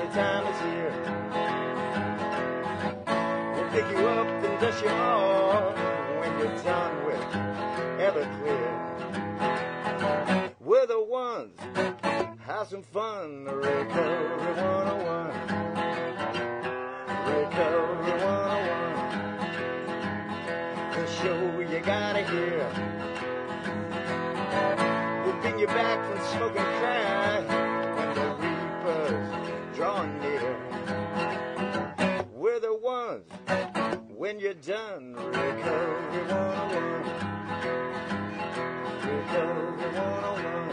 springtime is here. We'll pick you up and dust you off when you're done with Everclear. We're the ones, have some fun, Recovery 101. Recovery 101. The show you gotta hear. We'll bring you back from smoking crack when the reapers drawing near. We're the ones, when you're done, Recovery 101. Recovery 101.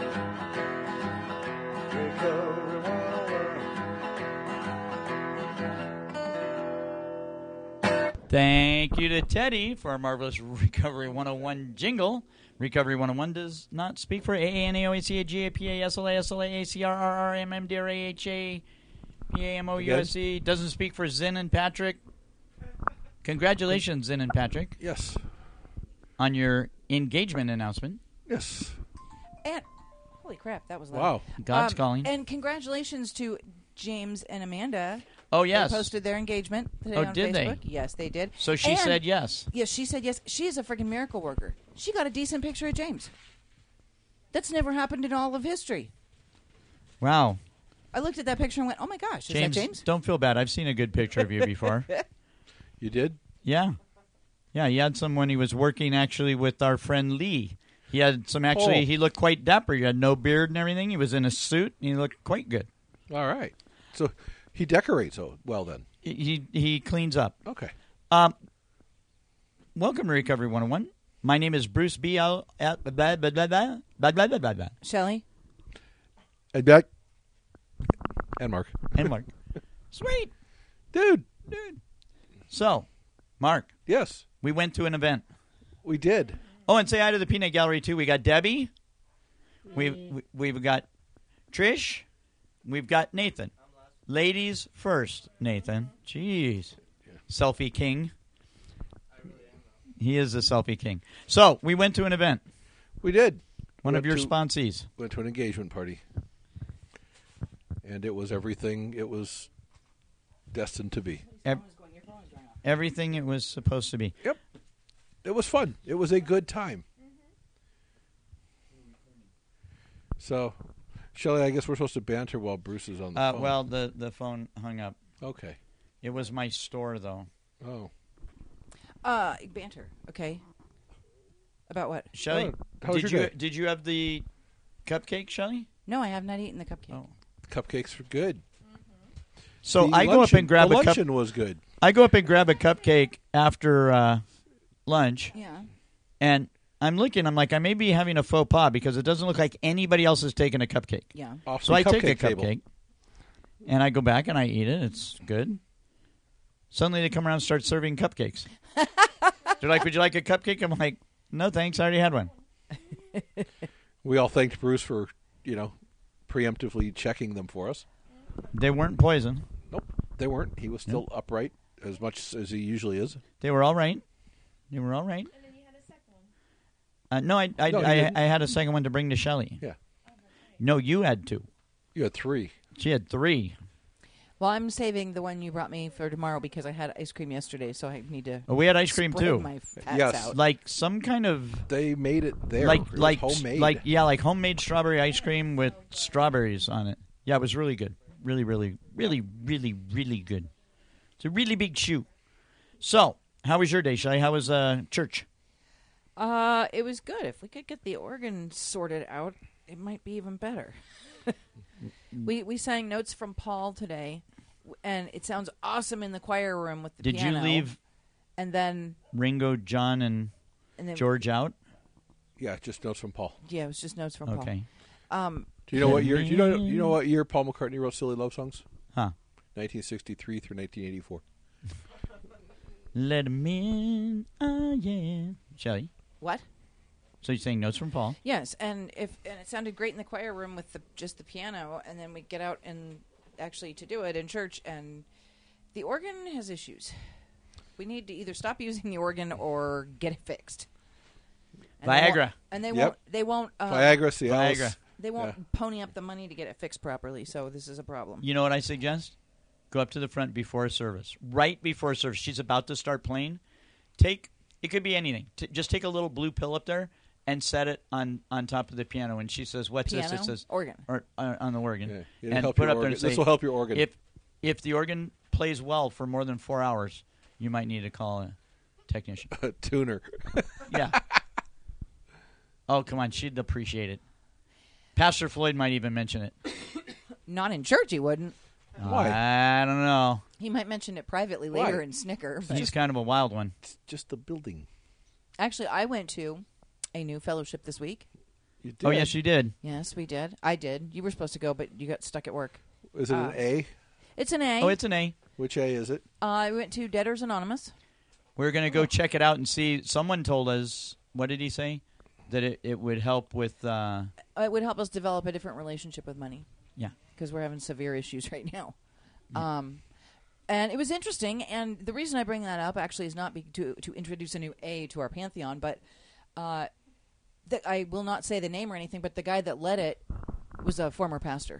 Recovery 101. Thank you to Teddy for our marvelous Recovery 101 jingle. Recovery 101 does not speak for AANAOACA, GAPA, SLA, SLA, ACRRR, MMDRA, HA, PAMO, USC. Doesn't speak for Zinn and Patrick. Congratulations, Zinn and Patrick. Yes. On your engagement announcement. Yes. And holy crap, that was loud. Wow. God's calling. And congratulations to James and Amanda. Oh, yes. They posted their engagement today on did Facebook. they? Yes, they did. So she said yes. Yes, she said yes. She is a freaking miracle worker. She got a decent picture of James. That's never happened in all of history. Wow. I looked at that picture and went, oh my gosh, is that James? Don't feel bad. I've seen a good picture of you before. You did? Yeah. Yeah, he had some when he was working actually with our friend Lee. He had some he looked quite dapper. He had no beard and everything. He was in a suit and he looked quite good. All right. So he decorates well then. He cleans up. Okay. Welcome to Recovery 101. My name is Bruce B. Shelley? And Mark. And Mark. Sweet. Dude. So, Mark. Yes. We went to an event. We did. Oh, and say hi to the Peanut Gallery, too. We got Debbie. We've got Trish. We've got Nathan. Ladies first, Nathan. Jeez. Selfie king. He is a selfie king. So, we went to an event. We did. One of your sponsees. Went to an engagement party. And it was everything it was destined to be. Everything it was supposed to be. Yep. It was fun. It was a good time. So, Shelley, I guess we're supposed to banter while Bruce is on the phone. Well, the phone hung up. Okay. It was my store, though. Oh. Banter. Okay. About what? Shelley, did you have the cupcake, Shelley? No, I have not eaten the cupcake. Oh. Cupcakes were good. So I go up and grab the a cup. luncheon was good. I go up and grab a cupcake after lunch. Yeah. And I'm looking. I'm like, I may be having a faux pas because it doesn't look like anybody else is taking a cupcake. Yeah. So I take a cupcake, and I go back and I eat it. It's good. Suddenly they come around and start serving cupcakes. They're like, would you like a cupcake? I'm like, no, thanks. I already had one. We all thanked Bruce for, preemptively checking them for us. They weren't poison. Nope, they weren't. He was still upright as much as he usually is. They were all right. And then you had a second one. No, I had a second one to bring to Shelley. Yeah. No, you had two. You had three. She had three. Well, I'm saving the one you brought me for tomorrow because I had ice cream yesterday, so I need to. Oh, we had ice cream too. My fats Yes, out. Like some kind of. They made it there. Like it was homemade. Like homemade strawberry ice cream with strawberries on it. Yeah, it was really good. Really, really, really, really, really good. It's a really big shoe. So, how was your day, Shai? How was church? It was good. If we could get the organ sorted out, it might be even better. We sang Notes from Paul today, and it sounds awesome in the choir room with the piano. Did you leave and then Ringo, John, and George out? Yeah, just Notes from Paul. Yeah, it was just Notes from Paul. Okay. Do you know what year? You know what year Paul McCartney wrote "Silly Love Songs"? Huh? 1963 through 1984. Let him in, yeah. Shelley? What? So you're saying Notes from Paul? Yes, and it sounded great in the choir room with just the piano, and then we get out and actually to do it in church, and the organ has issues. We need to either stop using the organ or get it fixed. And Viagra. They won't. Viagra, Cialis. Viagra. They won't pony up the money to get it fixed properly, so this is a problem. You know what I suggest? Go up to the front before service. Right before service. She's about to start playing. It could be anything. Just take a little blue pill up there and set it on top of the piano. And she says, "What's Piano? this?" It says Organ. Or on the organ. Yeah. It'll And help put your up there organ. and say, This will help your organ. If the organ plays well for more than 4 hours, you might need to call a technician. A tuner. Yeah. Oh, come on. She'd appreciate it. Pastor Floyd might even mention it. Not in church, he wouldn't. Why? I don't know. He might mention it privately later Why? and snicker. But He's kind of a wild one. It's just the building. actually, I went to a new fellowship this week. You did. Oh, yes, you did. Yes, we did. I did. You were supposed to go, but you got stuck at work. Is it an A? It's an A. Oh, it's an A. Which A is it? I went to Debtors Anonymous. We're going to go check it out and see. Someone told us, what did he say? That it would help with... It would help us develop a different relationship with money. Yeah. Because we're having severe issues right now. And it was interesting, and the reason I bring that up actually is not to introduce a new A to our pantheon, but I will not say the name or anything, but the guy that led it was a former pastor.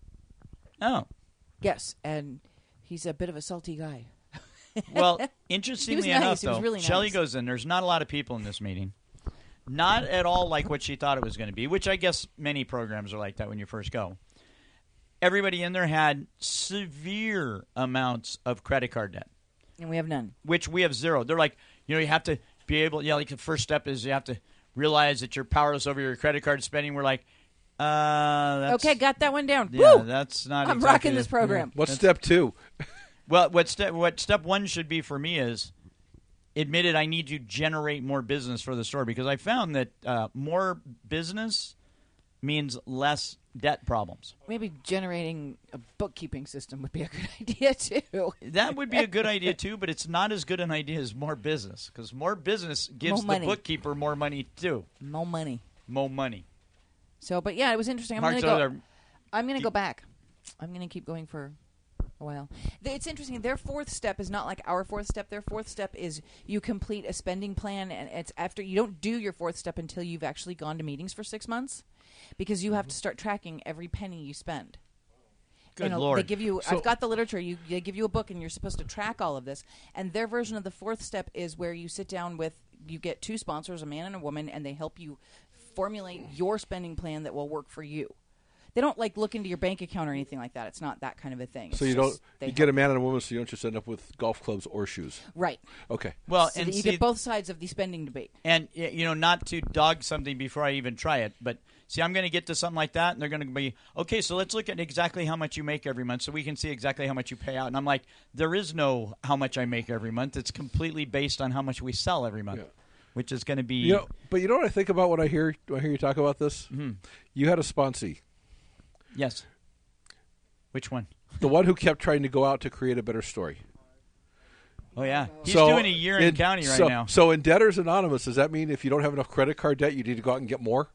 Oh. Yes, and he's a bit of a salty guy. Well, interestingly enough, nice. He was though, really Shelley nice. goes in. There's not a lot of people in this meeting. Not at all like what she thought it was going to be, which I guess many programs are like that when you first go. Everybody in there had severe amounts of credit card debt, And we have none. which we have zero. They're like, you have to be able, like the first step is you have to realize that you're powerless over your credit card spending. We're like, that's, Okay, got that one down. yeah, Woo! that's not I'm exactly rocking this program. What's step 2? Well, what step one should be for me is admitted I need to generate more business for the store, because I found that more business means less debt problems. Maybe generating a bookkeeping system would be a good idea, too. That would be a good idea too, but it's not as good an idea as more business, because more business gives More the money. bookkeeper more money too. More money. More money. So, but yeah, it was interesting. Mark's I'm going to go back. I'm going to keep going for a while. It's interesting. Their fourth step is not like our fourth step. Their fourth step is you complete a spending plan, and it's after you don't do your fourth step until you've actually gone to meetings for 6 months, because you have to start tracking every penny you spend. Good Lord. They give you. So- I've got the literature. They give you a book, and you're supposed to track all of this. And their version of the fourth step is where you sit down with. You get 2 sponsors, a man and a woman, and they help you formulate your spending plan that will work for you. They don't look into your bank account or anything like that. It's not that kind of a thing. So It's you just don't they get a help. man and a woman, so you don't just end up with golf clubs or shoes. Right. Okay. Well, So and that you see, get both sides of the spending debate. and not to dog something before I even try it, but see, I'm going to get to something like that, and they're going to be, okay, so let's look at exactly how much you make every month so we can see exactly how much you pay out. And I'm like, there is no how much I make every month. It's completely based on how much we sell every month, Yeah. which is going to be... But you know what I think about when I hear you talk about this? Mm-hmm. You had a sponsee. Yes. Which one? The one who kept trying to go out to create a better story. Oh, yeah. He's So doing a year in county right now. So in Debtors Anonymous, does that mean if you don't have enough credit card debt, you need to go out and get more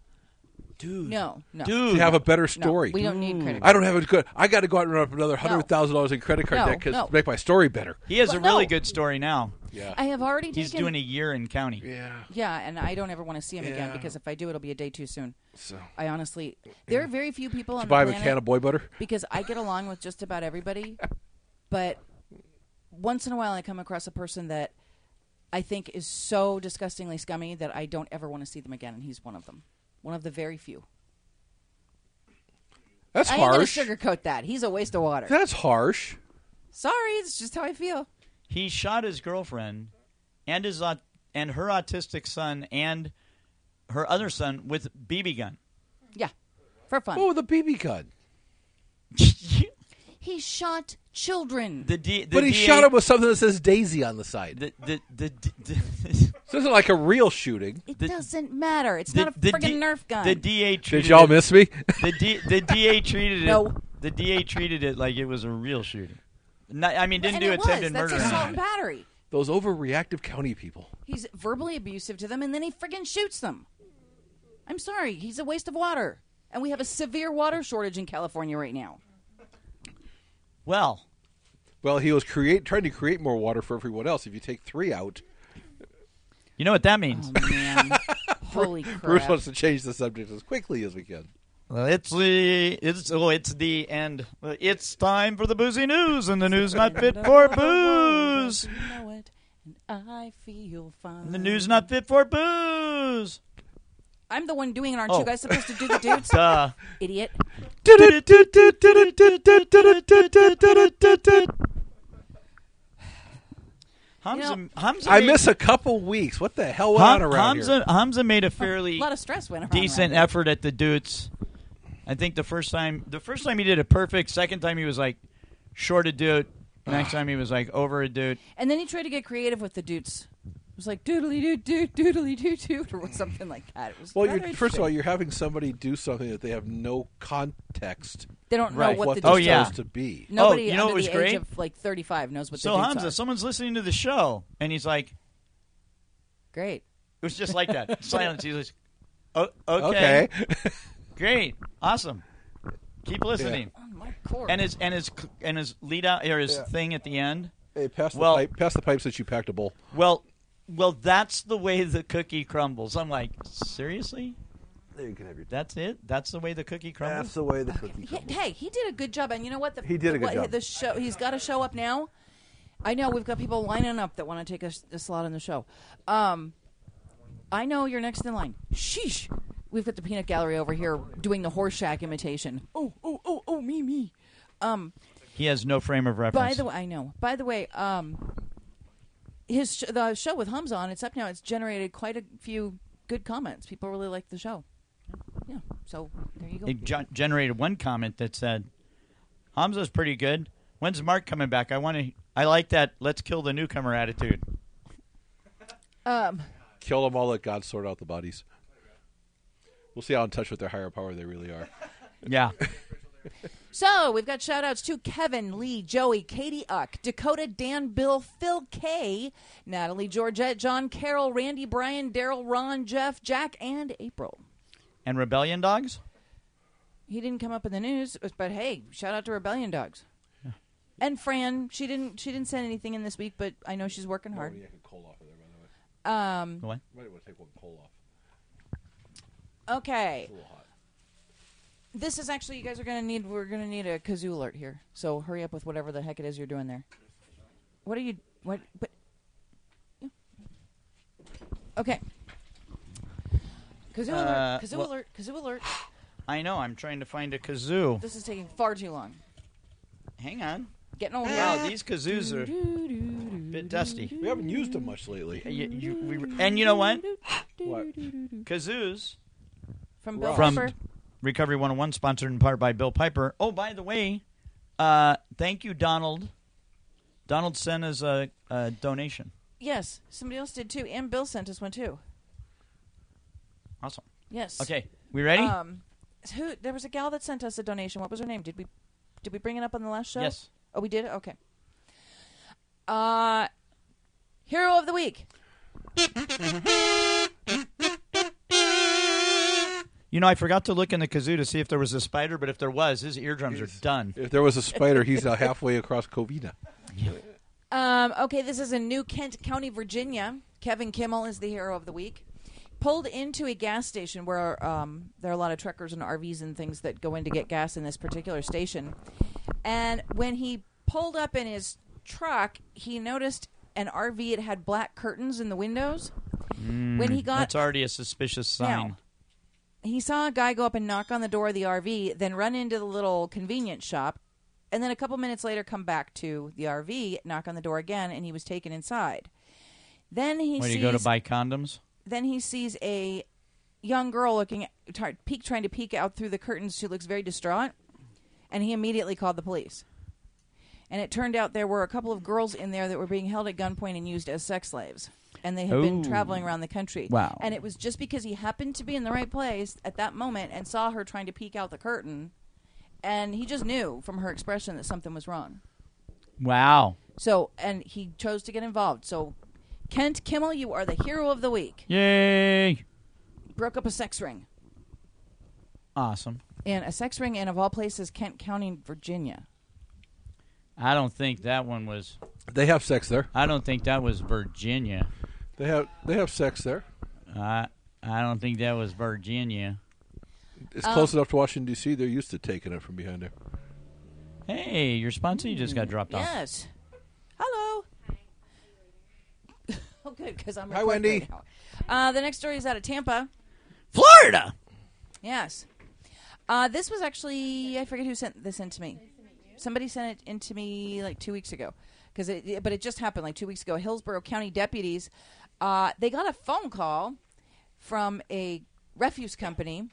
Dude. No. Dude. to have a better No, story? we don't need credit. I don't have a good. I got to go out and run up another $100,000 in credit card debt No. to make my story better. He has a Well, really no. good story now. Yeah. I have already He's taken. doing a year in county. Yeah. Yeah, and I don't ever want to see him again Yeah. because if I do, it'll be a day too soon. So I honestly, there are very few people on you the buy him a planet can of boy butter. because I get along with just about everybody, but once in a while I come across a person that I think is so disgustingly scummy that I don't ever want to see them again, and he's one of them. One of the very few. That's I ain't going harsh. to sugarcoat that. He's a waste of water. That's harsh. Sorry, it's just how I feel. He shot his girlfriend and her autistic son and her other son with BB gun. Yeah, for fun. Oh, the BB gun. He shot children. But he shot him with something that says Daisy on the side. So this isn't like a real shooting. It doesn't matter. It's not a friggin' Nerf gun. The DA treated Did y'all miss me? the DA treated it. No. The DA treated it like it was a real shooting. Didn't and do it attempted was. murder. That's assault and battery. Those overreactive county people. He's verbally abusive to them, and then he friggin' shoots them. I'm sorry. He's a waste of water. And we have a severe water shortage in California right now. Well, He was trying to create more water for everyone else. If you take 3 out, you know what that means. Oh, man. Holy crap. Bruce wants to change the subject as quickly as we can. Well, it's the end. Well, it's time for the boozy news, and the news not fit for booze. You know it, and I feel fine. The news not fit for booze. I'm the one doing it. Aren't Oh. you guys supposed to do the dudes? Duh. Idiot. Hamza I made- miss a couple weeks. What the hell went on around here? Hamza made a fairly A lot of stress went around. decent around effort at the Doots. I think the first time he did it perfect. Second time he was like short a Doot. Next time he was like over a Doot. And then he tried to get creative with the dudes. It was like doodly doot doot doodly doot doot or something like that. It was Well, rather first of all, interesting. you're having somebody do something that they have no context They don't know Right. what what the they're Oh, dudes yeah. supposed to be. Nobody you know under what was the great? age of like 35 knows what So the dudes Hamza, are. someone's listening to the show, and he's like, it Great. was just like that. Silence. He's like, oh, okay. Great. Awesome. Keep listening. On my cord. And his lead out or his thing at the end. Hey, pass Well- the pipe since you packed a bowl. Well, that's the way the cookie crumbles. I'm like, seriously? There you can have your. That's it? That's the way the cookie crumbles? That's the way the cookie He, crumbles. hey, he did a good job, and you know what? He did a good job. The show, he's got a show up now. I know we've got people lining up that want to take a slot in the show. I know you're next in line. Sheesh. We've got the peanut gallery over here doing the Horseshack imitation. Oh, me. He has no frame of reference. By the way, I know. By the way, the show with Hamza on, it's up now. It's generated quite a few good comments. People really like the show. Yeah. So there you go. It generated one comment that said, Hamza's pretty good. When's Mark coming back? I like that let's kill the newcomer attitude. Kill them all. Let God sort out the bodies. We'll see how in touch with their higher power they really are. Yeah. So we've got shout-outs to Kevin, Lee, Joey, Katie Uck, Dakota, Dan, Bill, Phil K, Natalie, Georgette, John, Carol, Randy, Brian, Daryl, Ron, Jeff, Jack, and April. And Rebellion Dogs? He didn't come up in the news, but hey, shout out to Rebellion Dogs. Yeah. And Fran, she didn't send anything in this week, but I know she's working hard. I can coal off of there, by the way. What? Might want to take one coal off. Okay. It's a little hot. This is actually, we're going to need a kazoo alert here. So hurry up with whatever the heck it is you're doing there. But okay. Kazoo alert, kazoo well- alert, kazoo alert. I know. I'm trying to find a kazoo. This is taking far too long. Hang on. Getting old. Wow, these kazoos are a bit dusty. We haven't used them much lately. And you know what? What? Kazoos From Bill from Piper. Recovery 101, sponsored in part by Bill Piper. Oh, by the way, thank you, Donald. Donald sent us a donation. Yes, somebody else did too, and Bill sent us one too. Awesome. Yes. Okay, we ready? There was a gal that sent us a donation. What was her name? Did we bring it up on the last show? Yes. Oh, we did? Okay. Hero of the week. You know, I forgot to look in the kazoo to see if there was a spider, but if there was, his eardrums are done. If there was a spider, he's now halfway across Covina. Okay, this is in New Kent County, Virginia. Kevin Kimmel is the hero of the week. Pulled into a gas station where there are a lot of truckers and RVs and things that go in to get gas in this particular station. And when he pulled up in his truck, he noticed an RV. It had black curtains in the windows. When he got That's already a suspicious sign. Now, he saw a guy go up and knock on the door of the RV, then run into the little convenience shop, and then a couple minutes later come back to the RV, knock on the door again, and he was taken inside. Then he Where do sees, you go to buy condoms? Then he sees a young girl trying to peek out through the curtains. She looks very distraught, and he immediately called the police. And it turned out there were a couple of girls in there that were being held at gunpoint and used as sex slaves. And they had been traveling around the country. Wow. And it was just because he happened to be in the right place at that moment and saw her trying to peek out the curtain. And he just knew from her expression that something was wrong. Wow. So, and he chose to get involved. So, Kent Kimmel, you are the hero of the week. Yay. Broke up a sex ring. Awesome. And a sex ring in, of all places, Kent County, Virginia. I don't think that one was... They have sex there. I don't think that was Virginia. They have sex there. I don't think that was Virginia. it's close enough to Washington, D.C. They're used to taking it from behind there. Hey, your sponsor just got dropped off. Yes. Hello. Oh, good, because I'm Hi, recording Wendy. right now. The next story is out of Tampa. Florida! Yes. This was actually, I forget who sent this in to me. Somebody sent it in to me like 2 weeks ago. But it just happened like 2 weeks ago. Hillsborough County deputies, they got a phone call from a refuse company.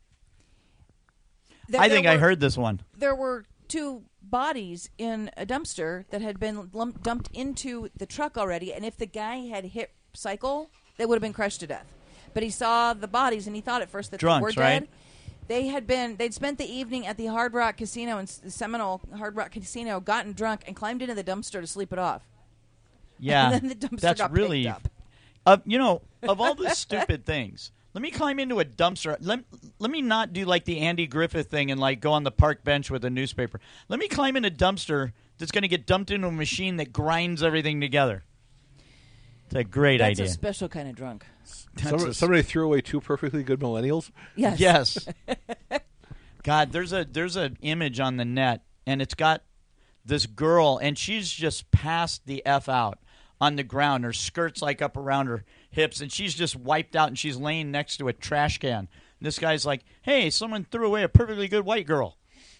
I think I heard this one. There were 2 bodies in a dumpster that had been dumped into the truck already, and if the guy had hit cycle, they would have been crushed to death. But he saw the bodies, and he thought at first that Drunks, they were dead. Right? They'd spent the evening at the Hard Rock Casino in Seminole, Hard Rock Casino, gotten drunk, and climbed into the dumpster to sleep it off. Yeah, And then the dumpster that's got really. picked You know, of all the stupid things, let me climb into a dumpster. Let me not do like the Andy Griffith thing and like go on the park bench with a newspaper. Let me climb in a dumpster that's going to get dumped into a machine that grinds everything together. It's a great That's idea. a special kind of drunk. Somebody threw away 2 perfectly good millennials. Yes. Yes. God, there's an image on the net, and it's got this girl, and she's just passed the F out on the ground. Her skirt's like up around her hips, and she's just wiped out, and she's laying next to a trash can. And this guy's like, hey, someone threw away a perfectly good white girl.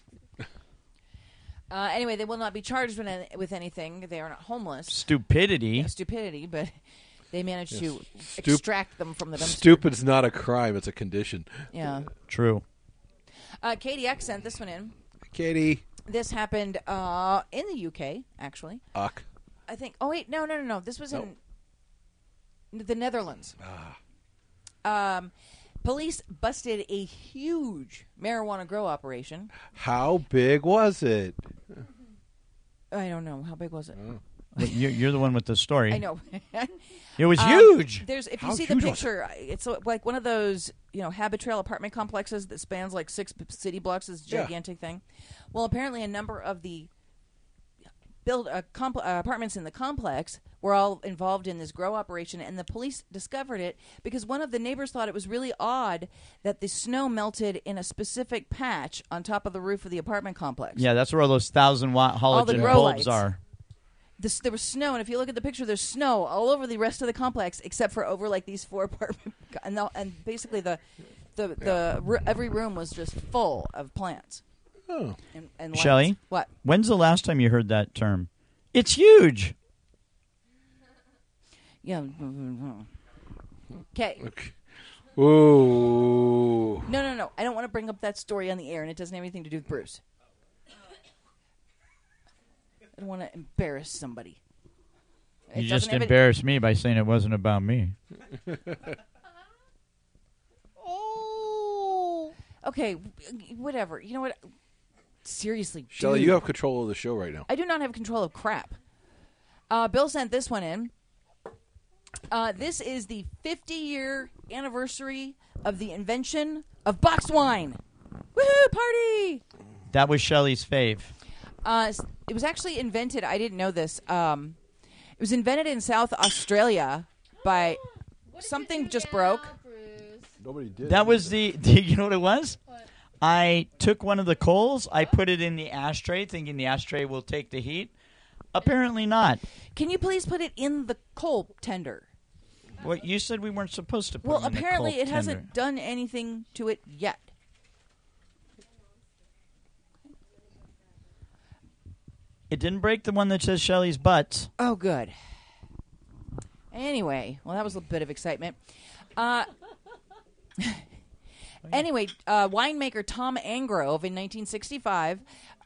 Anyway, they will not be charged with anything. They are not homeless. Stupidity. Yeah, stupidity, but they managed to extract them from the dumpster. Stupid's not a crime; it's a condition. Yeah. True. Katie X sent this one in. Katie. This happened in the UK, actually. Uck. I think. Oh wait, no. This was in the Netherlands. Police busted a huge marijuana grow operation. How big was it? I don't know. How big was it? Oh. Well, you're the one with the story. I know. It was huge. If you How see the huge was picture, it's like one of those, Habitrail apartment complexes that spans like 6 city blocks. This gigantic thing. Well, apparently a number of the apartments in the complex were all involved in this grow operation, and the police discovered it because one of the neighbors thought it was really odd that the snow melted in a specific patch on top of the roof of the apartment complex. Yeah, that's where all those 1,000-watt halogen grow bulbs lights. are. There was snow, and if you look at the picture, there's snow all over the rest of the complex, except for over like these 4 apartment, and basically every room was just full of plants. Oh. And lights. Shelley? What? When's the last time you heard that term? It's huge. Yeah. Okay. Ooh. No. I don't want to bring up that story on the air, and it doesn't have anything to do with Bruce. I don't want to embarrass somebody. You just embarrassed me by saying it wasn't about me. Oh. Okay, whatever. You know what? Seriously, Shelley, dude. you have control of the show right now. I do not have control of crap. Bill sent this one in. This is the 50-year anniversary of the invention of boxed wine. Woohoo, party! That was Shelley's fave. It was actually invented, I didn't know this, it was invented in South Australia by something just broke. Nobody did. That was you know what it was? What? I took one of the coals, I put it in the ashtray, thinking the ashtray will take the heat. Apparently not. Can you please put it in the coal tender? Well, you said we weren't supposed to put Well, it in the apparently coal it hasn't tender. done anything to it yet. It didn't break the one that says Shelley's butts. Oh, good. Anyway, well, that was a bit of excitement. Anyway, winemaker Tom Angrove in 1965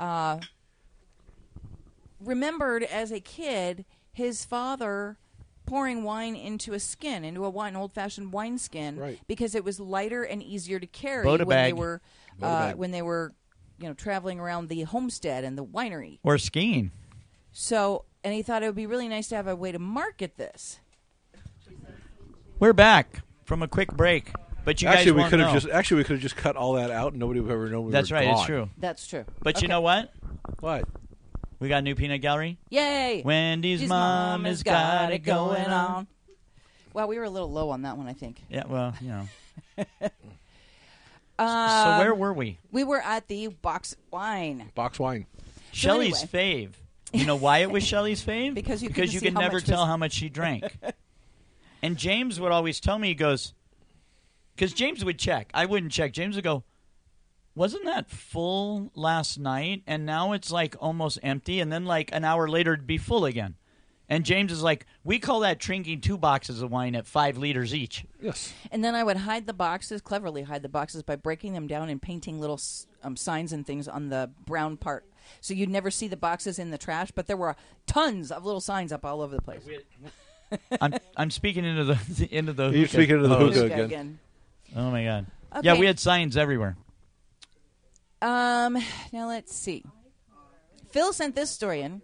remembered as a kid his father pouring wine into a skin, into an old-fashioned wine skin, Right. because it was lighter and easier to carry Boda when they bag. were Boda bag. when they were traveling around the homestead and the winery. Or skiing. So, and he thought it would be really nice to have a way to market this. We're back from a quick break. But you Actually, guys we won't could know. have just cut all that out, and nobody would ever know we That's were right, gone. it's true. That's true. But you Okay. know what? What? We got a new peanut gallery. Yay! Wendy's His mom has got it going on. Well, we were a little low on that one, I think. Yeah, well, you know. So where were we? We were at the Box Wine. Box wine. Shelley's fave. You know why it was Shelley's fave? Because you you couldn't see could how never much tell was- how much she drank. And James would always tell me, he goes, because James would check. I wouldn't check. James would go, wasn't that full last night? And now it's like almost empty. And then like an hour later it'd be full again. And James is like, we call that drinking 2 boxes of wine at 5 liters each. Yes. And then I would cleverly hide the boxes by breaking them down and painting little signs and things on the brown part. So you'd never see the boxes in the trash, but there were tons of little signs up all over the place. I'm speaking into the You're hookah speaking into the hose. hookah again. Oh my God. Okay. Yeah, we had signs everywhere. Now let's see. Phil sent this story in.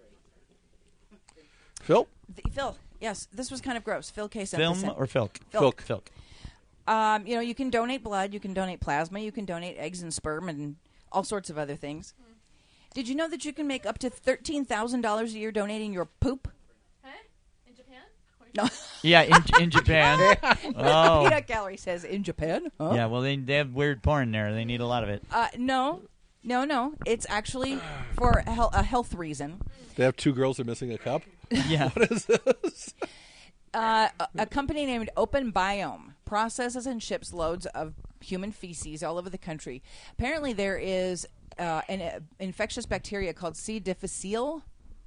Phil? Phil, yes, this was kind of gross. Phil K sent this Film in. or filk? Filk. Filk. You can donate blood, you can donate plasma, you can donate eggs and sperm and all sorts of other things. Did you know that you can make up to $13,000 a year donating your poop? Huh? In Japan? No. Yeah, in Japan. Oh. Peanut Gallery says in Japan. Huh? Yeah, well, they have weird porn there. They need a lot of it. No. It's actually for a health reason. They have 2 girls that are missing a cup? Yeah. What is this? A company named Open Biome processes and ships loads of human feces all over the country. Apparently, there is an infectious bacteria called C. difficile,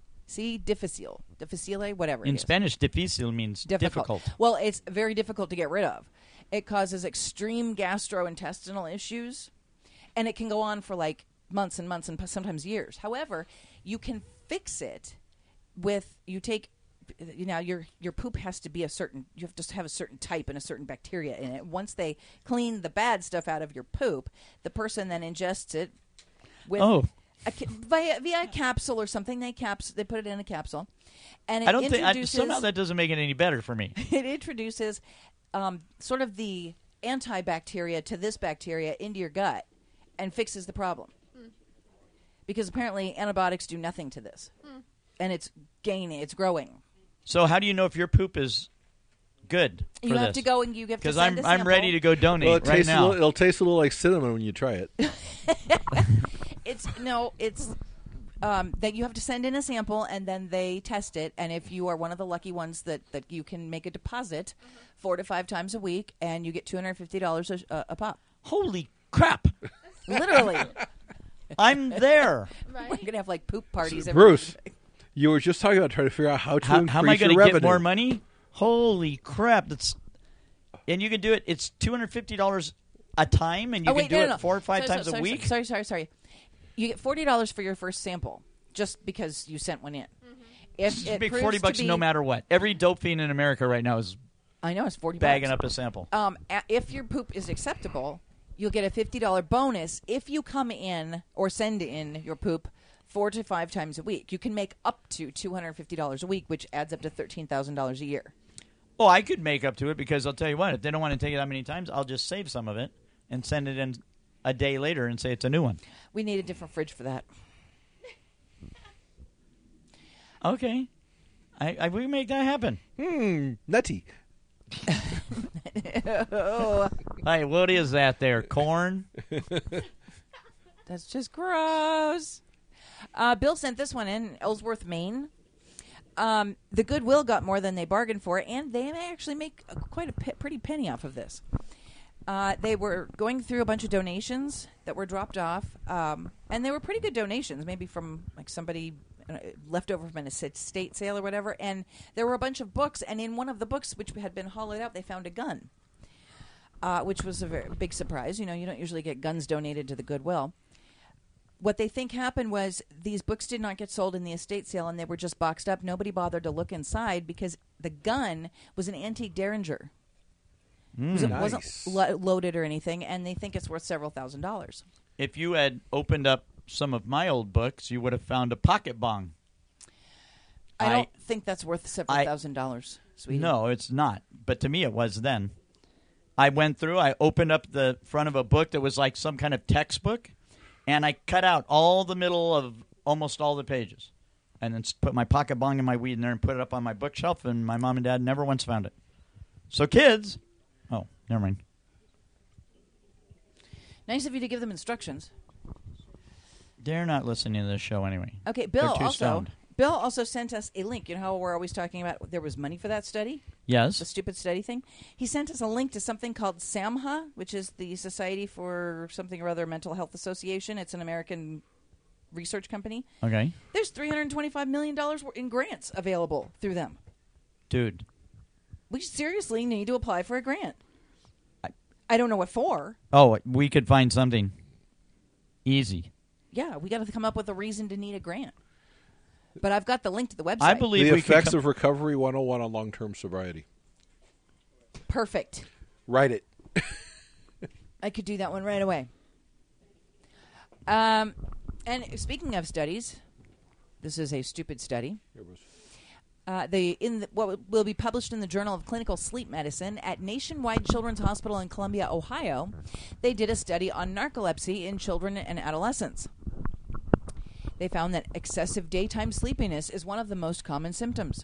whatever it In is. Spanish, difícil means difficult. Well, it's very difficult to get rid of. It causes extreme gastrointestinal issues, and it can go on for like months and months and sometimes years. However, you can fix it with your poop has to be you have to have a certain type and a certain bacteria in it. Once they clean the bad stuff out of your poop, the person then ingests it with via a capsule or something. They put it in a capsule, and it I don't think introduces somehow that doesn't make it any better for me. it introduces sort of the antibacteria to this bacteria into your gut and fixes the problem. Because apparently antibiotics do nothing to this. And it's growing. So how do you know if your poop is good for You this? have to go and you have to Because send a I'm sample. ready to go donate Well, right now. it'll taste a little like cinnamon when you try it. It's that you have to send in a sample and then they test it. And if you are one of the lucky ones that you can make a deposit 4 to 5 times a week and you get $250 a pop. Holy crap! Literally. I'm there. Right? We're going to have like poop parties. Bruce, you were just talking about trying to figure out how to increase How am I your going to revenue. get more money? Holy crap! And you can do it. It's $250 a time, and you can do it 4 or 5 times a week. Sorry. You get $40 for your first sample just because you sent one in. If You it make proves to $40 be- no matter what. Every dope fiend in America right now is I know it's $40. bagging up a sample. If your poop is acceptable, you'll get a $50 bonus if you come in or send in your poop 4 to 5 times a week. You can make up to $250 a week, which adds up to $13,000 a year. Oh, I could make up to it because I'll tell you what, if they don't want to take it that many times, I'll just save some of it and send it in a day later and say it's a new one. We need a different fridge for that. Okay. I we can make that happen. Nutty. Hey, what is that there? Corn? That's just gross. Bill sent this one in, Ellsworth, Maine. The Goodwill got more than they bargained for, and they actually make quite a pretty penny off of this. They were going through a bunch of donations that were dropped off, and they were pretty good donations, maybe from like somebody left over from an estate sale or whatever. And there were a bunch of books, and in one of the books, which had been hollowed out, they found a gun, which was a very big surprise. You know, you don't usually get guns donated to the Goodwill. What they think happened was these books did not get sold in the estate sale, and they were just boxed up. Nobody bothered to look inside because the gun was an antique Derringer. It wasn't loaded or anything, and they think it's worth several $1,000s. If you had opened up some of my old books, you would have found a pocket bong. I don't think that's worth several $1,000s, sweetie. No, it's not. But to me, it was then. I went through, I opened up the front of a book that was like some kind of textbook, and I cut out all the middle of almost all the pages, and then put my pocket bong and my weed in there and put it up on my bookshelf, and my mom and dad never once found it. So kids, oh, never mind. Nice of you to give them instructions. They're not listening to this show anyway. Okay, They're too stoned. Bill also sent us a link. You know how we're always talking about there was money for that study? The Yes. stupid study thing? He sent us a link to something called SAMHA, which is the Society for something or other Mental Health Association. It's an American research company. Okay. There's $325 million in grants available through them. Dude. We seriously need to apply for a grant. I don't know what for. Oh, we could find something. Easy. Yeah, we got to come up with a reason to need a grant. But I've got the link to the website. I believe The we could Effects of Recovery 101 on Long-Term Sobriety. Perfect. Write it. I could do that one right away. And speaking of studies, this is a stupid study. What will be published in the Journal of Clinical Sleep Medicine at Nationwide Children's Hospital in Columbia, Ohio. They did a study on narcolepsy in children and adolescents. They found that excessive daytime sleepiness is one of the most common symptoms.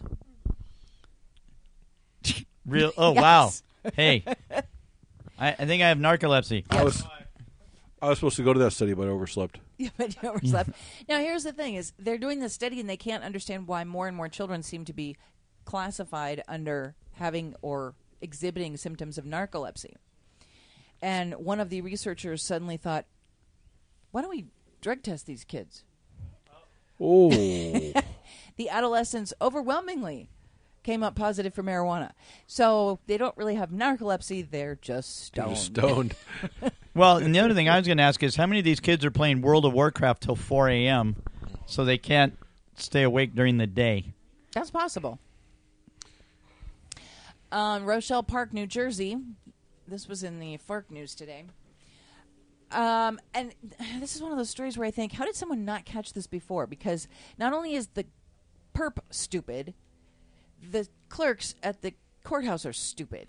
Real? Oh, Yes. wow. Hey. I think I have narcolepsy. I was supposed to go to that study, but I overslept. Yeah, but you overslept. Now, here's the thing: is they're doing this study and they can't understand why more and more children seem to be classified under having or exhibiting symptoms of narcolepsy. And one of the researchers suddenly thought, "Why don't we drug test these kids?" Oh. The adolescents overwhelmingly came up positive for marijuana. So they don't really have narcolepsy; they're just stoned. You're stoned. Well, and the other thing I was going to ask is how many of these kids are playing World of Warcraft till 4 a.m. so they can't stay awake during the day? That's possible. Rochelle Park, New Jersey. This was in the FARC news today. And this is one of those stories where I think, how did someone not catch this before? Because not only is the perp stupid, the clerks at the courthouse are stupid.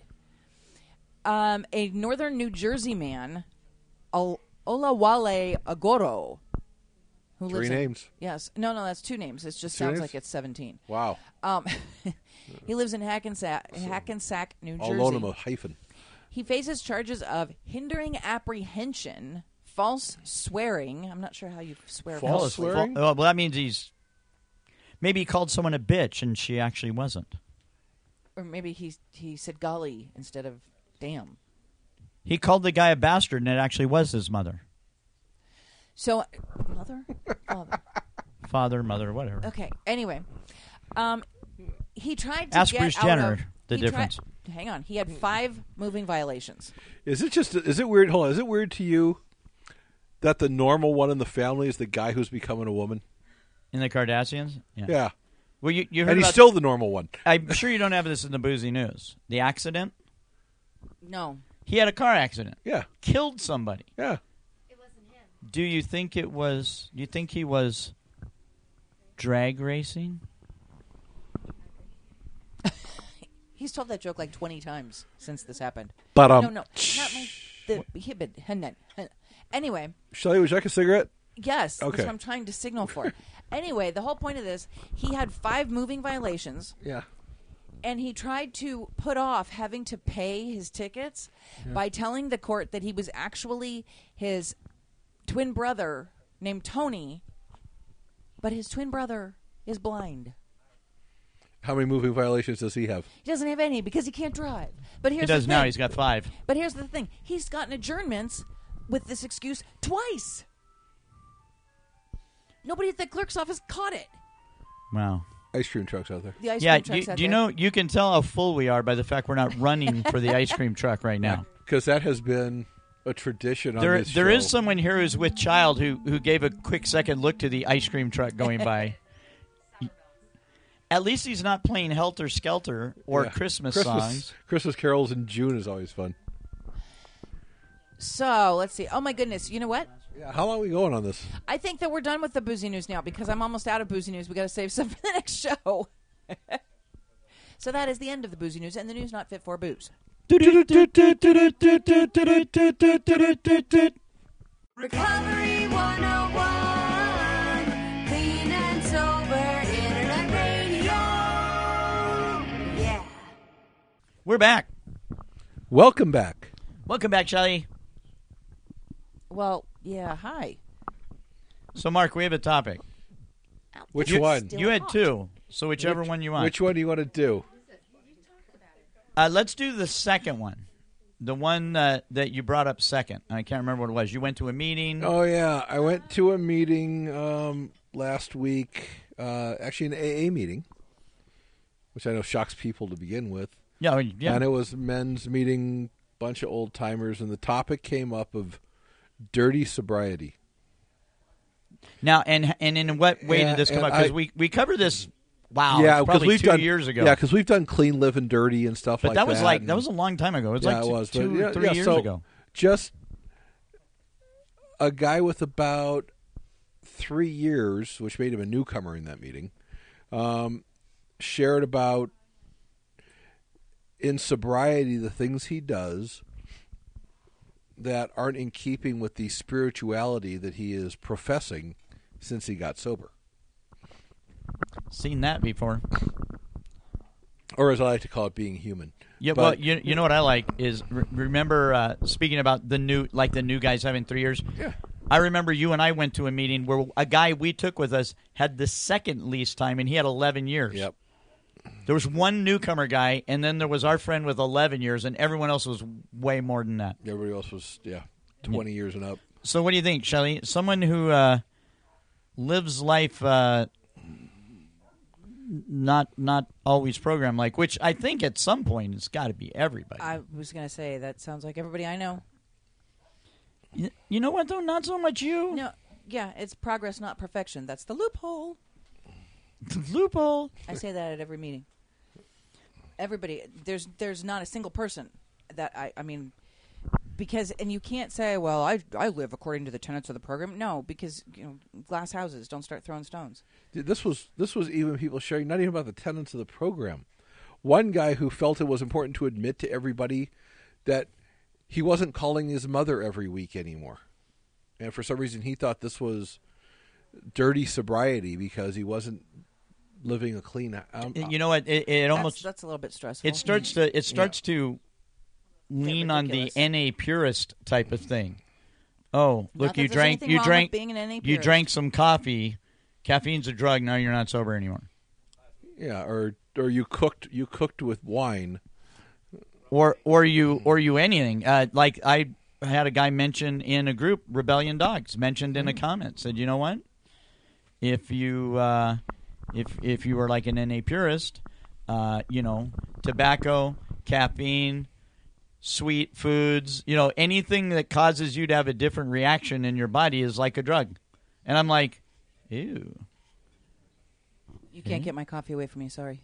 A northern New Jersey man, Olawale Agoro, who Three lives names. Yes. No, that's two names. It just Two sounds names? like it's 17. Wow. He lives in Hackensack, New Jersey. I'll loan him a hyphen. He faces charges of hindering apprehension, false swearing. I'm not sure how you swear. False falsely. swearing? Well, that means maybe he called someone a bitch and she actually wasn't. Or maybe he said golly instead of damn. He called the guy a bastard and it actually was his mother. So, mother? Father, mother, whatever. Okay. Anyway, he tried to Ask get Bruce out Jenner of, the he tried- difference. Hang on. He had 5 moving violations. Is it weird? Hold on. Is it weird to you that the normal one in the family is the guy who's becoming a woman? In the Kardashians? Yeah. Well, you heard And he's about, still the normal one. I'm sure you don't have this in the boozy news. The accident? No. He had a car accident. Yeah. Killed somebody. Yeah. It wasn't him. Do you think he was drag racing? He's told that joke like 20 times since this happened. But No, not my... Anyway, Shelley, would you like a cigarette? yes, Okay. that's what I'm trying to signal for. Anyway, the whole point of this, he had 5 moving violations, Yeah. and he tried to put off having to pay his tickets by telling the court that he was actually his twin brother named Tony, but his twin brother is blind. How many moving violations does he have? He doesn't have any because he can't drive. But here's He does the now. thing. He's got 5. But here's the thing. He's gotten adjournments with this excuse twice. Nobody at the clerk's office caught it. Wow. Ice cream trucks out there. The ice Yeah, cream truck's out do you there. know, you can tell how full we are by the fact we're not running for the ice cream truck right now. Because that has been a tradition on There this show. is someone here who's with child who gave a quick second look to the ice cream truck going by. At least he's not playing Helter Skelter or Yeah. Christmas songs. Christmas carols in June is always fun. So, let's see. Oh, my goodness. You know what? Yeah. How long are we going on this? I think that we're done with the boozy news now because I'm almost out of boozy news. We got to save some for the next show. So that is the end of the boozy news and the news not fit for booze. Recovery 101, clean and sober internet radio. Yeah. We're back. Welcome back. Welcome back, Shelley. Well, yeah. Hi. So, Mark, we have a topic. Which You- one? Still You had hot. two, so whichever one you want. Which one do you want to do? Let's do the second one. The one that you brought up second. I can't remember what it was. You went to a meeting. Oh yeah, I went to a meeting last week. Actually, an AA meeting, which I know shocks people to begin with. Yeah. And it was men's meeting, bunch of old timers, and the topic came up of dirty sobriety. Now, and in what way Yeah, did this come and up? Because I- we covered this. Wow, yeah, it's probably we've 2 done years ago. Yeah, because we've done clean, living, dirty, and stuff but like that was like and- that was a long time ago. It was yeah, like it was, but 2 yeah, or 3 yeah, years so ago. Just a guy with about 3 years, which made him a newcomer in that meeting, shared about in sobriety the things he does that aren't in keeping with the spirituality that he is professing since he got sober. Seen that before. Or as I like to call it, being human. Yeah, But- well, you know what I like is remember speaking about the new guys having 3 years. Yeah. I remember you and I went to a meeting where a guy we took with us had the second least time, and he had 11 years. Yep. There was one newcomer guy, and then there was our friend with 11 years, and everyone else was way more than that. Everybody else was, 20 years and up. So what do you think, Shelley? Someone who lives life not always programmed like, which I think at some point it's got to be everybody. I was going to say that sounds like everybody I know. You know what, though? Not so much you. No, yeah, it's progress, not perfection. That's the loophole. Loophole. I say that at every meeting. Everybody, there's not a single person that I mean, because, and you can't say, well, I live according to the tenets of the program. No, because glass houses, don't start throwing stones. This was even people sharing not even about the tenets of the program. One guy who felt it was important to admit to everybody that he wasn't calling his mother every week anymore, and for some reason he thought this was dirty sobriety because he wasn't living a clean. You know what? It almost that's a little bit stressful. it starts to lean on the ridiculous. NA purist type of thing. Oh, Not look, that you there's drank anything wrong with being an NA you purist. drank some coffee. Caffeine's a drug. Now you're not sober anymore. Yeah, or you cooked with wine. Or you anything. Like I had a guy mention in a group, Rebellion Dogs, mentioned in a comment, said, you know what? If you if you were like an NA purist, tobacco, caffeine, sweet foods, anything that causes you to have a different reaction in your body is like a drug. And I'm like, ew. You can't get my coffee away from me. Sorry.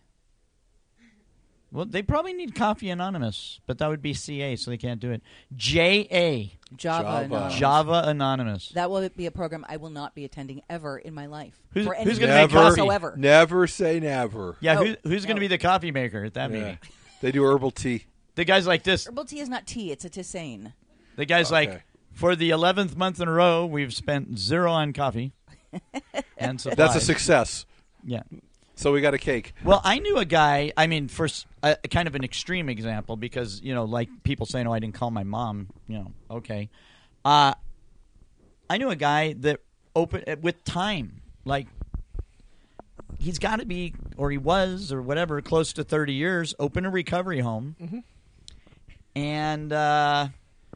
Well, they probably need Coffee Anonymous, but that would be CA, so they can't do it. JA, Java. Anonymous. Java Anonymous. That will be a program I will not be attending ever in my life. Who's for any gonna make reason coffee? whatsoever. Never say never. Yeah, No, who's going to no. be the coffee maker at that Yeah. meeting? They do herbal tea. The guy's like this. Herbal tea is not tea; it's a tisane. The guy's Okay. like, for the 11th month in a row, we've spent 0 on coffee and supplies. That's a success. Yeah. So we got a cake. Well, I knew a guy. I mean, for kind of an extreme example, because like people saying, "Oh, I didn't call my mom." Okay. I knew a guy that opened with time. Like he's got to be, or he was, or whatever, close to 30 years. Open a recovery home, and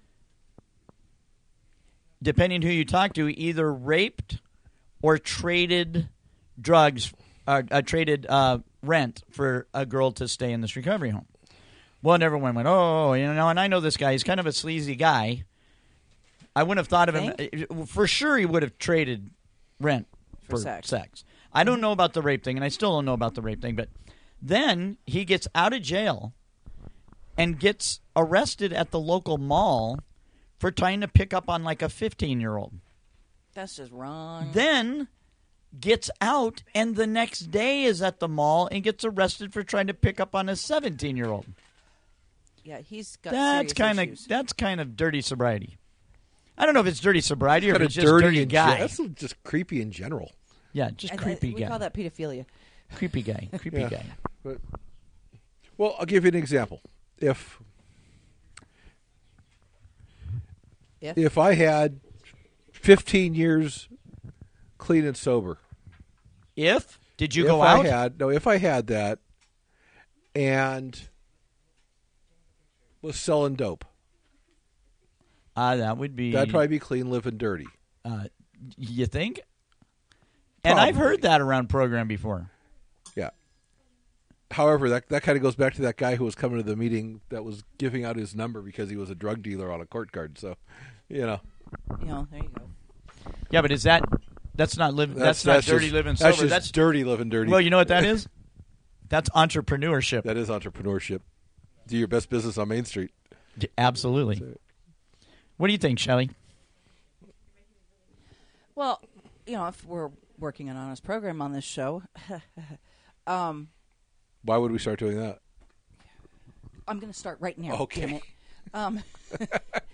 depending who you talk to, either raped or traded drugs. Traded rent for a girl to stay in this recovery home. Well, and everyone went, and I know this guy. He's kind of a sleazy guy. I wouldn't have thought of him. For sure, he would have traded rent for sex. I don't know about the rape thing, and I still don't know about the rape thing, but then he gets out of jail and gets arrested at the local mall for trying to pick up on like a 15-year-old. That's just wrong. Then gets out, and the next day is at the mall and gets arrested for trying to pick up on a 17-year-old. Yeah, he's got That's serious issues. kind of dirty sobriety. I don't know if it's dirty sobriety or if Kinda it's just dirty in guy. That's just creepy in general. Yeah, just creepy we guy. call that pedophilia. Creepy guy. Creepy Yeah. guy. But, well, I'll give you an example. If I had 15 years clean and sober. Did you If go I out? if I had that and was selling dope, That would be. that'd probably be clean, living dirty. You think? And I've heard that around program before. Yeah. However, that kind of goes back to that guy who was coming to the meeting that was giving out his number because he was a drug dealer on a court card. So, You know, there you go. Yeah, but that's not living. That's not dirty just, living sober. That's just That's dirty living dirty. well, you know what that is? That's entrepreneurship. That is entrepreneurship. Do your best business on Main Street. Absolutely. What do you think, Shelley? Well, if we're working an honest program on this show, Why would we start doing that? I'm going to start right now. Okay. Damn it.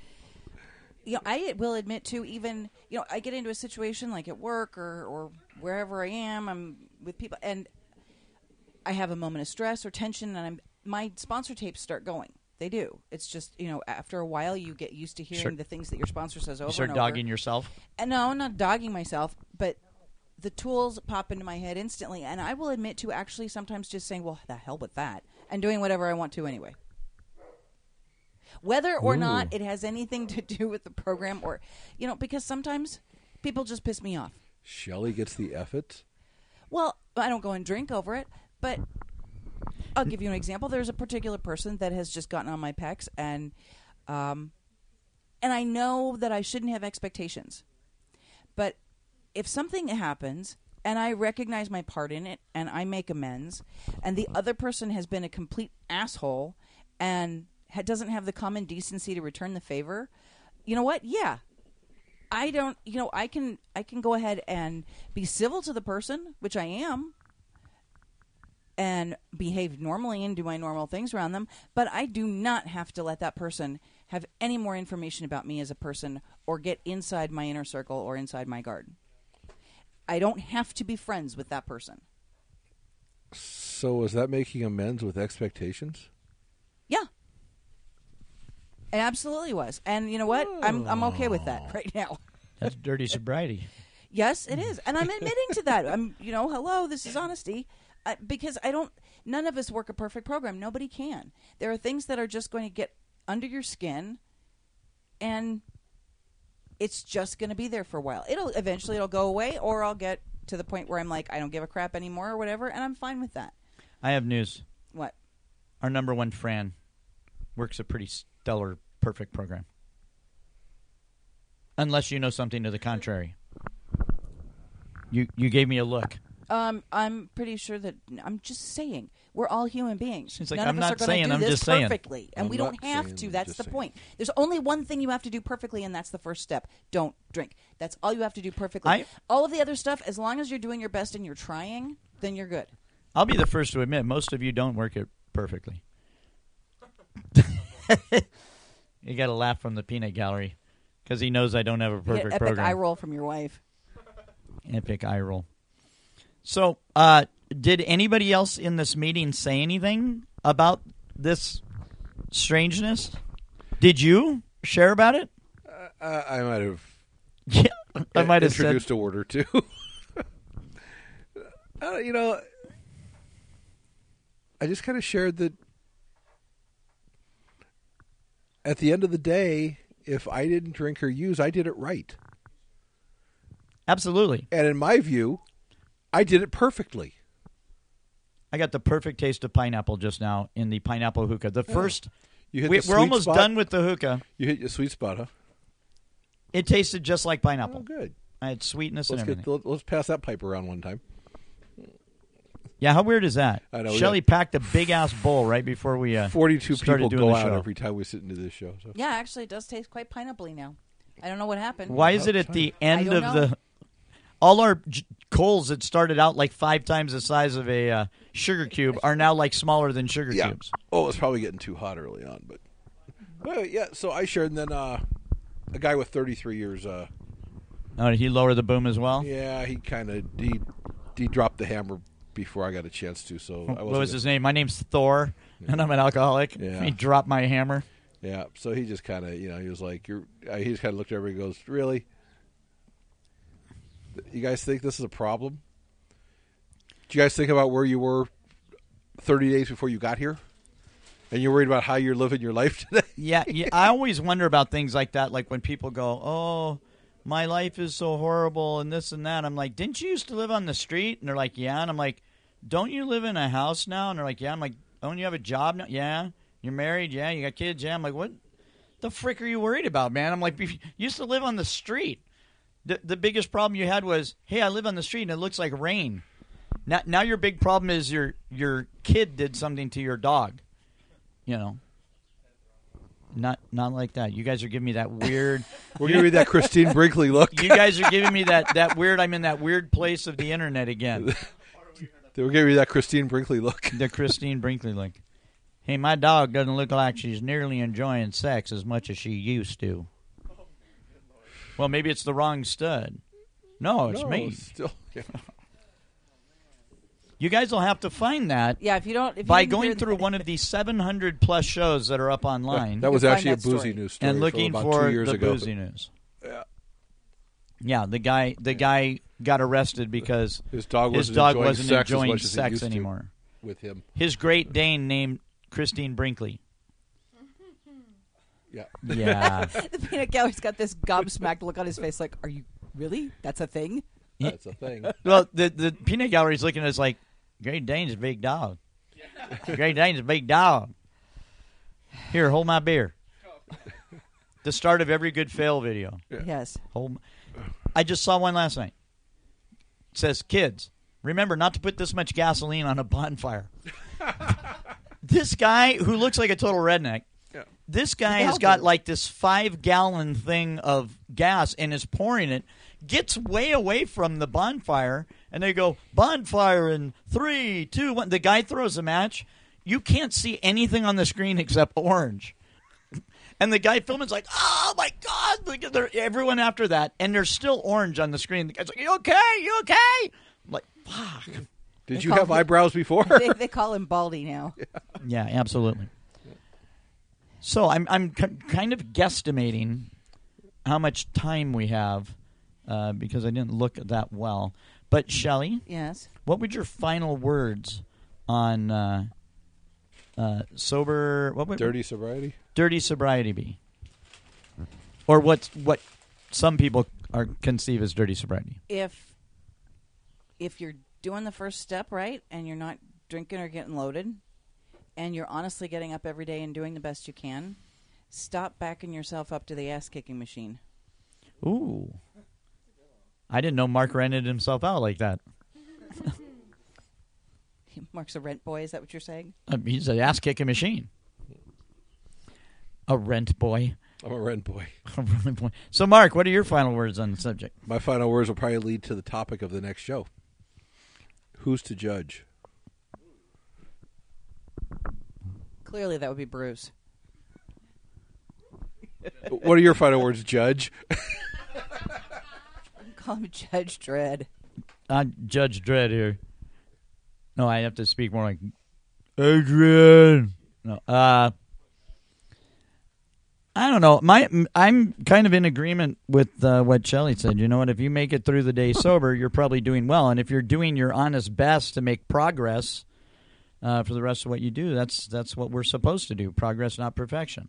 I will admit to even, I get into a situation like at work or wherever I am, I'm with people, and I have a moment of stress or tension, and my sponsor tapes start going. They do. It's just, after a while you get used to hearing the things that your sponsor says over You start and over. dogging yourself? And no, I'm not dogging myself, but the tools pop into my head instantly, and I will admit to actually sometimes just saying, well, the hell with that, and doing whatever I want to anyway. Whether or not it has anything to do with the program or, because sometimes people just piss me off. Shelley gets the F-it? Well, I don't go and drink over it, but I'll give you an example. There's a particular person that has just gotten on my pecs, and I know that I shouldn't have expectations. But if something happens and I recognize my part in it and I make amends, and the other person has been a complete asshole and doesn't have the common decency to return the favor, you know what? Yeah. I don't, I can go ahead and be civil to the person, which I am, and behave normally and do my normal things around them, but I do not have to let that person have any more information about me as a person or get inside my inner circle or inside my garden. I don't have to be friends with that person. So is that making amends with expectations? Yeah. It absolutely was. And you know what? I'm okay with that right now. That's dirty sobriety. Yes, it is. And I'm admitting to that. Hello, this is honesty. Because none of us work a perfect program. Nobody can. There are things that are just going to get under your skin, and it's just going to be there for a while. Eventually it'll go away, or I'll get to the point where I'm like, I don't give a crap anymore or whatever, and I'm fine with that. I have news. What? Our number one Fran works a pretty stellar, perfect program. Unless you know something to the contrary. You gave me a look. I'm pretty sure that I'm just saying we're all human beings. Seems like None I'm of us not are going saying, to do I'm this just saying. perfectly, and I'm we don't not have saying, to. I'm That's just the saying. point. There's only one thing you have to do perfectly, and that's the first step. Don't drink. That's all you have to do perfectly. All of the other stuff, as long as you're doing your best and you're trying, then you're good. I'll be the first to admit, most of you don't work it perfectly. You got to laugh from the peanut gallery because he knows I don't have a You perfect get epic program. eye roll from your wife. Epic eye roll. So, did anybody else in this meeting say anything about this strangeness? Did you share about it? I might have. Yeah, I might have introduced said. a word or two. I just kind of shared that at the end of the day, if I didn't drink or use, I did it right. Absolutely. And in my view, I did it perfectly. I got the perfect taste of pineapple just now in the pineapple hookah. The first, You hit we're the sweet almost spot. done with the hookah. You hit your sweet spot, huh? It tasted just like pineapple. Oh, good. I had sweetness and everything. Let's pass that pipe around one time. Yeah, how weird is that? I know, Shelley packed a big-ass bowl right before we 42 started people doing go the out show. every time we sit into this show. So. Yeah, actually, it does taste quite pineapple-y now. I don't know what happened. Why is it at the end don't of know. the... All our coals that started out like 5 times the size of a sugar cube are now like smaller than sugar cubes. Oh, it's probably getting too hot early on, but yeah. So I shared, and then a guy with 33 years. Oh, did he lower the boom as well? Yeah, he kind of he dropped the hammer before I got a chance to. So I What wasn't was his name? My name's Thor, and I'm an alcoholic. Yeah. He dropped my hammer. Yeah, so he just kind of he was like, he just kind of looked at everybody and goes, really? You guys think this is a problem? Do you guys think about where you were 30 days before you got here? And you're worried about how you're living your life today? Yeah, I always wonder about things like that, like when people go, "Oh, my life is so horrible," and this and that. I'm like, "Didn't you used to live on the street?" And they're like, "Yeah." And I'm like, "Don't you live in a house now?" And they're like, "Yeah." I'm like, "Don't you have a job now?" "Yeah." "You're married?" "Yeah." "You got kids?" "Yeah." I'm like, "What the frick are you worried about, man?" I'm like, "You used to live on the street. The biggest problem you had was, hey, I live on the street and it looks like rain. Now your big problem is your kid did something to your dog. You know, not like that. You guys are giving me that weird. We're giving you that Christine Brinkley look. You guys are giving me that weird. I'm in that weird place of the internet again. They were giving you that Christine Brinkley look. The Christine Brinkley look. Hey, my dog doesn't look like she's nearly enjoying sex as much as she used to. Well, maybe it's the wrong stud. No, it's me. Still, yeah. You guys will have to find that. Yeah, if you by didn't going hear through one of these 700 plus shows that are up online. That was You can actually a find that boozy story. news story and looking from about for 2 years the ago. boozy news. Yeah. Yeah, the guy got arrested because His dog his wasn't dog enjoying wasn't sex as enjoying much as it sex used to anymore. with him. His Great Dane named Christine Brinkley. Yeah. Yeah. The peanut gallery's got this gobsmacked look on his face, like, "Are you really? That's a thing?" That's a thing. Well, the peanut gallery's looking at us like, Great Dane's a big dog. Great Dane's a big dog. Here, hold my beer. The start of every good fail video. Yes. I just saw one last night. It says, "Kids, remember not to put this much gasoline on a bonfire." This guy who looks like a total redneck, this guy has got like this 5-gallon thing of gas and is pouring it, gets way away from the bonfire, and they go, "Bonfire in 3, 2, 1." The guy throws a match. You can't see anything on the screen except orange. And the guy filming's like, "Oh, my God." Look at everyone after that, and there's still orange on the screen. The guy's like, "You okay? You okay?" I'm like, fuck. Did you have eyebrows before? They call him Baldy now. Yeah, absolutely. So I'm kind of guesstimating how much time we have because I didn't look that well. But Shelley, Yes. what would your final words on sober? Dirty sobriety? Dirty sobriety be? Or what some people conceive as dirty sobriety? If you're doing the first step right and you're not drinking or getting loaded and you're honestly getting up every day and doing the best you can, stop backing yourself up to the ass-kicking machine. Ooh. I didn't know Mark rented himself out like that. Mark's a rent boy, is that what you're saying? He's an ass-kicking machine. A rent boy. I'm a rent boy. A rent boy. So, Mark, what are your final words on the subject? My final words will probably lead to the topic of the next show. Who's to judge? Clearly that would be Bruce. What are your final words, Judge? Call him Judge Dredd. Judge Dredd here. No, I have to speak more like Adrian. No, I don't know. I'm kind of in agreement with what Shelley said. You know what? If you make it through the day sober, you're probably doing well. And if you're doing your honest best to make progress for the rest of what you do, that's what we're supposed to do. Progress, not perfection.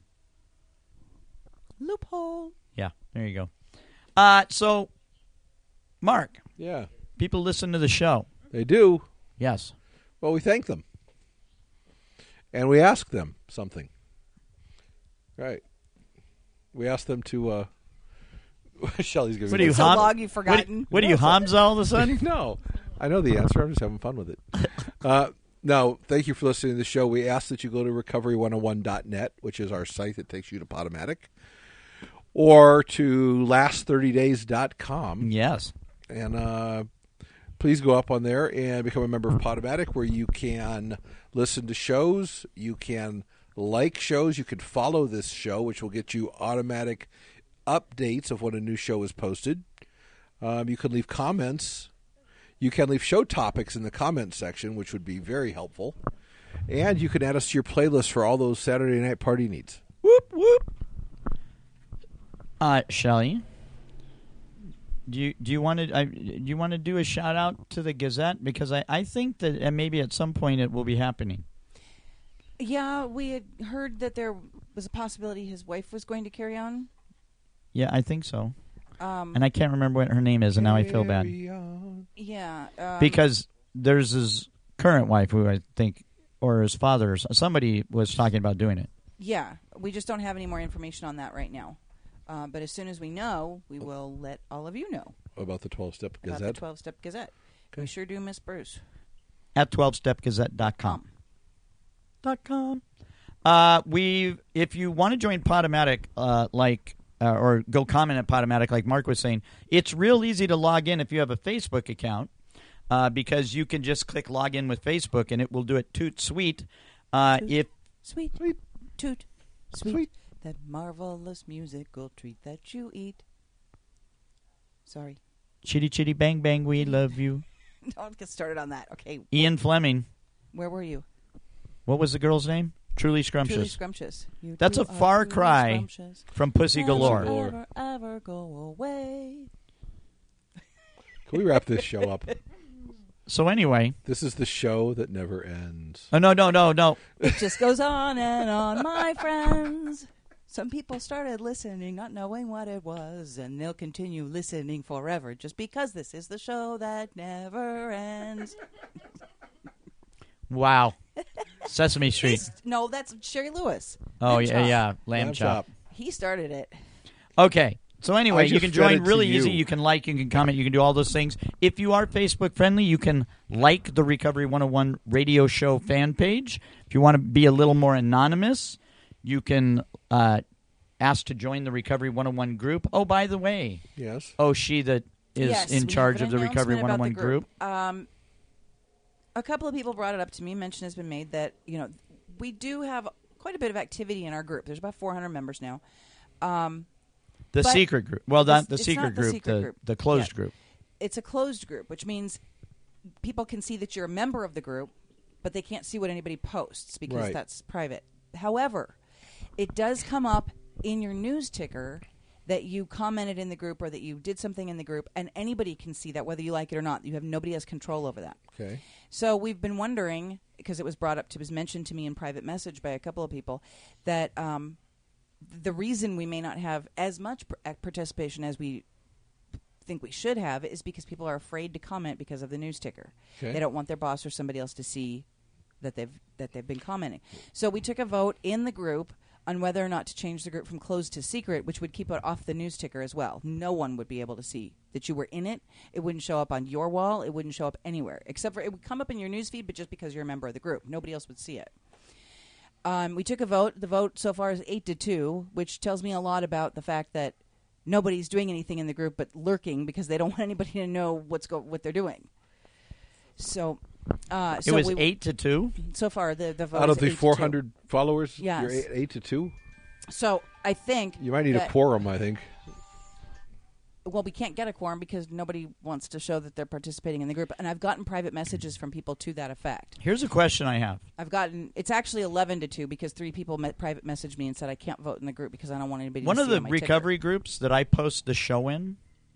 Loophole. Yeah, there you go. So, Mark, Yeah, people listen to the show. they do. Yes. Well, we thank them. And we ask them something. Right. We ask them to... Shelley's giving What me are you, this. So Ham- long you've forgotten. What are you, Hamza, all of a sudden? No, I know the answer. I'm just having fun with it. No, thank you for listening to the show. We ask that you go to recovery101.net, which is our site that takes you to Podomatic, or to last30days.com. Yes. And please go up on there and become a member of Podomatic, where you can listen to shows, you can like shows, you can follow this show, which will get you automatic updates of when a new show is posted. You can leave comments. You can leave show topics in the comment section, which would be very helpful. And you can add us to your playlist for all those Saturday night party needs. Whoop, whoop. Shelley, do you want to do a shout out to the Gazette, because I think that maybe at some point it will be happening. Yeah, we had heard that there was a possibility his wife was going to carry on. Yeah, I think so. And I can't remember what her name is, and now I feel bad. Yeah. Because there's his current wife, who I think, or his father, somebody was talking about doing it. Yeah, we just don't have any more information on that right now. But as soon as we know, we will let all of you know. About the 12-Step About Gazette? the 12-Step Gazette. Okay. We sure do miss Bruce. At 12stepgazette.com. If you want to join Podomatic, or go comment at Podomatic, like Mark was saying, it's real easy to log in if you have a Facebook account, because you can just click log in with Facebook and it will do it toot sweet. Sweet, toot, sweet, that marvelous musical treat that you eat. Sorry. Chitty chitty bang bang, we love you. Don't get started on that. Okay. Ian Fleming. Where were you? What was the girl's name? Truly Scrumptious. Truly Scrumptious. You That's two a far are truly cry scrumptious. from Pussy Galore. Never, ever go away. Can we wrap this show up? So anyway. This is the show that never ends. Oh, no. It just goes on and on, my friends. Some people started listening, not knowing what it was, and they'll continue listening forever just because this is the show that never ends. Wow. Sesame Street. No, that's Sherry Lewis. Oh, Lamb chop. yeah. Lamb chop. He started it. Okay. So anyway, I you just can fed join it to really you. easy. You can like, you can comment, you can do all those things. If you are Facebook friendly, you can like the Recovery 101 radio show fan page. If you want to be a little more anonymous, you can ask to join the Recovery 101 group. Oh, by the way. Yes. Oh, she that is Yes, in we charge have of an the Recovery announcement about 101 the group. A couple of people brought it up to me. Mention has been made that, we do have quite a bit of activity in our group. There's about 400 members now. The but secret group. Well, not the it's secret not the group, secret group. the closed Yeah. group. It's a closed group, which means people can see that you're a member of the group, but they can't see what anybody posts because Right. that's private. However, it does come up in your news ticker that you commented in the group or that you did something in the group, and anybody can see that, whether you like it or not. Nobody has control over that. Okay. So we've been wondering, because it was mentioned to me in private message by a couple of people, that the reason we may not have as much participation as we think we should have is because people are afraid to comment because of the news ticker. Okay. They don't want their boss or somebody else to see that they've been commenting. So we took a vote in the group on whether or not to change the group from closed to secret, which would keep it off the news ticker as well. No one would be able to see that you were in it. It wouldn't show up on your wall. It wouldn't show up anywhere, except for it would come up in your news feed, but just because you're a member of the group. Nobody else would see it. We took a vote. The vote so far is 8-2, which tells me a lot about the fact that nobody's doing anything in the group but lurking because they don't want anybody to know what they're doing. So It was 8-2? So far, the vote Out is of the 8-2. 400 followers, Yes. you're 8-2? So I think You might need a that- quorum, I think. Well, we can't get a quorum because nobody wants to show that they're participating in the group. And I've gotten private messages from people to that effect. Here's a question I have. It's actually 11-2 because 3 people private messaged me and said I can't vote in the group because I don't want anybody One to of see the on my recovery groups that I post the show in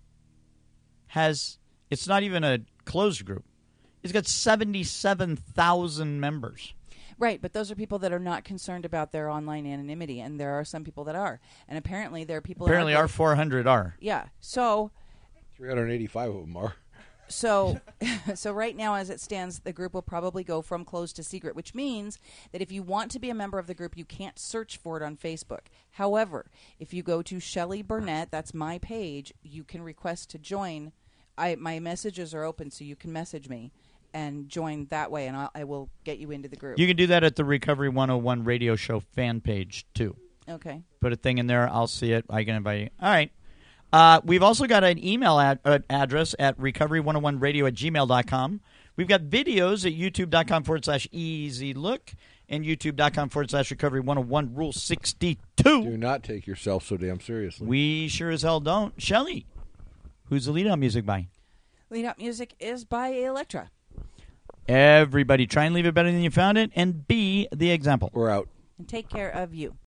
it's not even a closed group. It's got 77,000 members. ticker. Right, but those are people that are not concerned about their online anonymity, and there are some people that are. And apparently there are people Apparently out there- our 400 are. Yeah. So 385 of them are. So right now, as it stands, the group will probably go from closed to secret, which means that if you want to be a member of the group, you can't search for it on Facebook. However, if you go to Shelley Burnett, that's my page, you can request to join. My messages are open, so you can message me and join that way, and I will get you into the group. You can do that at the Recovery 101 radio show fan page, too. Okay. Put a thing in there. I'll see it. I can invite you. All right. We've also got an email address at recovery101radio@gmail.com. We've got videos at youtube.com/easylook and youtube.com/recovery101 rule 62. Do not take yourself so damn seriously. We sure as hell don't. Shelley, who's the lead-out music by? Lead-up music is by Electra. Everybody, try and leave it better than you found it, and be the example. We're out. And take care of you.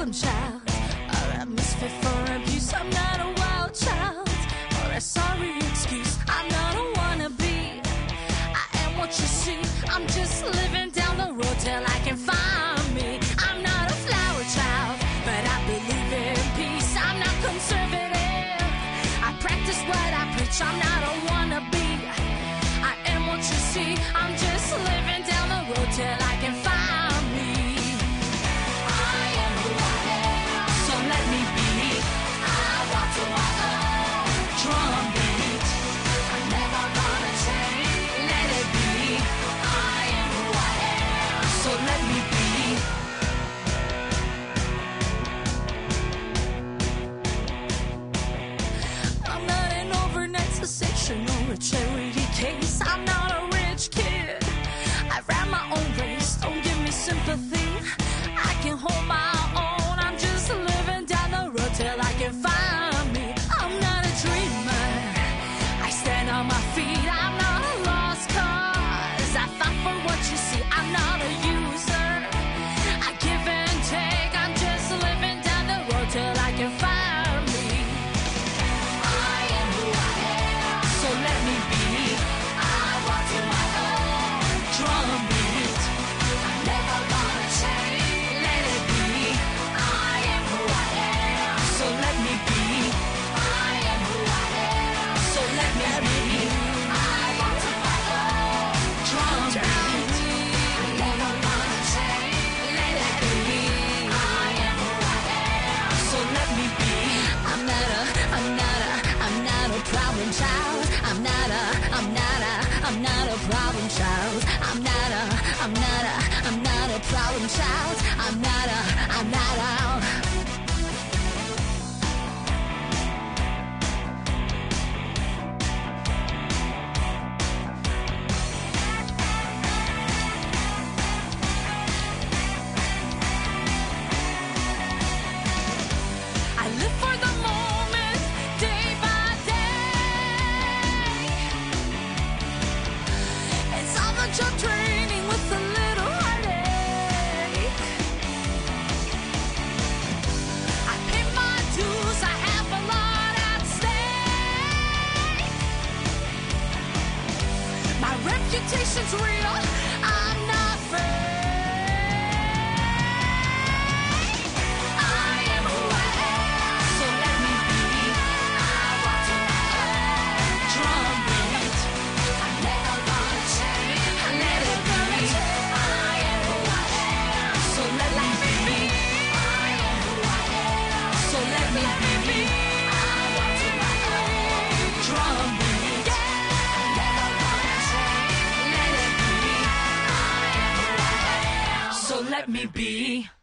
problem child or a misfit for abuse. I'm not a wild child or a sorry excuse. I'm not a wannabe. I am what you see. I'm just living down the road till I can find me. I'm not a flower child, but I believe in peace. I'm not conservative. I practice what I preach. I'm not a wannabe. I am what you see. I'm just living down the road till I can find me. I am who I am, so let me be. I walk to my own drum beat. I'm never gonna change. Let it be. I am who I am, so let me be. I'm not an overnight sensation or a charity case. I'm not a rich kid. I ran my own race. Don't give me sympathy. I can hold my own. I'm just living down the road till I can find me. I'm not a dreamer. I stand on my feet. I'm not a lost cause. I fight for what you see. I'm not a user. I give and take. I'm just living down the road till I can find me. I am who I am, so let me be. I walk to my own drum beat. I'm never gonna change. Let it be. I am who I am, so let me be. I am who I am, so let me be. I walk to my own drum beat. I'm never gonna change. Let it be. I am who I am, so let me be. I'm not a problem child. I'm not a problem child. I'm not a problem child. I'm not a. I live for the moment, day by day. It's all the job training with a little heartache. I pay my dues, I have a lot at stake. My reputation's real, I'm not fake. I am who I am, so let me be. I walk to my own drum beat. I'm never gonna change. Let it be. I am who I am, so let me be. I am who I am, so let me be. I walk to my own drum beat. I'm never gonna change. Let it be. I am who I am, so let me be.